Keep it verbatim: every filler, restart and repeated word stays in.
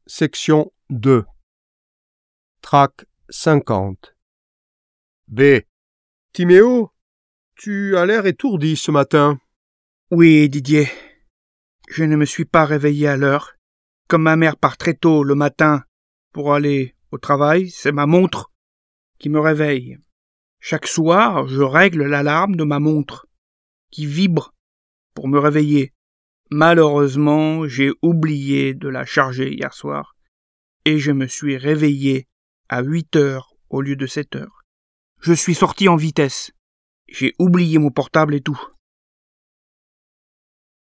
Section deux. Trac cinquante. B. Timéo, tu as l'air étourdi ce matin. Oui, Didier. Je ne me suis pas réveillé à l'heure. Comme ma mère part très tôt le matin pour aller au travail, c'est ma montre qui me réveille. Chaque soir, je règle l'alarme de ma montre, qui vibre pour me réveiller. Malheureusement, j'ai oublié de la charger hier soir, et je me suis réveillé à huit heures au lieu de sept heures. Je suis sorti en vitesse. J'ai oublié mon portable et tout.